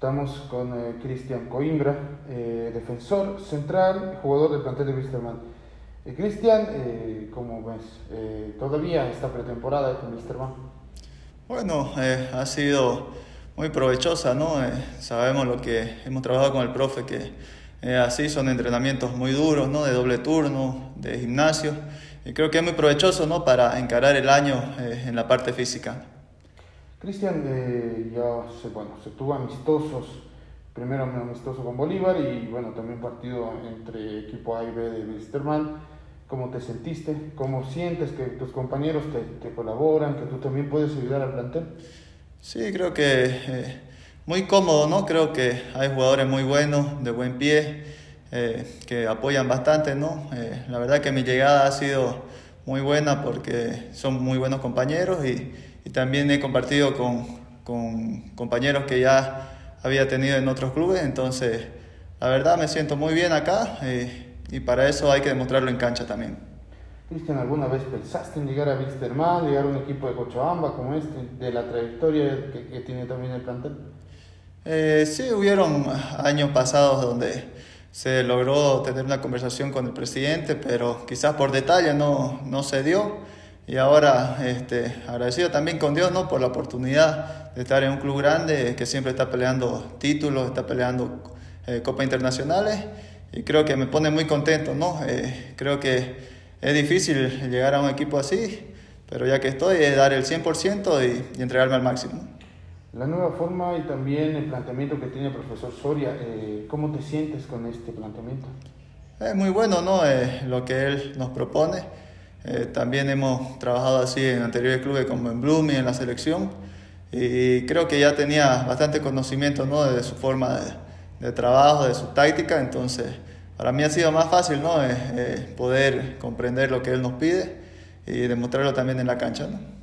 Estamos con Cristian Coimbra, defensor central, jugador del plantel de Wilstermann. Cristian, ¿cómo ves? ¿Todavía esta pretemporada con Wilstermann? Bueno, ha sido muy provechosa, ¿no? Sabemos lo que hemos trabajado con el profe, que así son entrenamientos muy duros, ¿no? De doble turno, de gimnasio, y creo que es muy provechoso, ¿no? Para encarar el año en la parte física. Cristian, se tuvo amistosos, primero un amistoso con Bolívar y bueno, también partido entre equipo A y B de Wilstermann. ¿Cómo te sentiste? ¿Cómo sientes que tus compañeros te colaboran, que tú también puedes ayudar al plantel? Sí, creo que muy cómodo, ¿no? Creo que hay jugadores muy buenos, de buen pie, que apoyan bastante, ¿no? La verdad que mi llegada ha sido muy buena porque son muy buenos compañeros y también he compartido con compañeros que ya había tenido en otros clubes, entonces la verdad me siento muy bien acá y para eso hay que demostrarlo en cancha también. Cristian, ¿alguna vez pensaste en llegar a Wilstermann, llegar a un equipo de Cochabamba como este, de la trayectoria que tiene también el plantel? Sí, hubieron años pasados donde se logró tener una conversación con el presidente, pero quizás por detalle no se dio. Y ahora agradecido también con Dios, ¿no? Por la oportunidad de estar en un club grande que siempre está peleando títulos, está peleando copas internacionales y creo que me pone muy contento, ¿no? Creo que es difícil llegar a un equipo así, pero ya que estoy, es dar el 100% y entregarme al máximo. La nueva forma y también el planteamiento que tiene el profesor Soria, ¿cómo te sientes con este planteamiento? Es muy bueno, ¿no? Lo que él nos propone. También hemos trabajado así en anteriores clubes como en Blooming, en la selección. Y creo que ya tenía bastante conocimiento, ¿no? De su forma de trabajo, de su táctica. Entonces, para mí ha sido más fácil, ¿no? Poder comprender lo que él nos pide y demostrarlo también en la cancha, ¿no?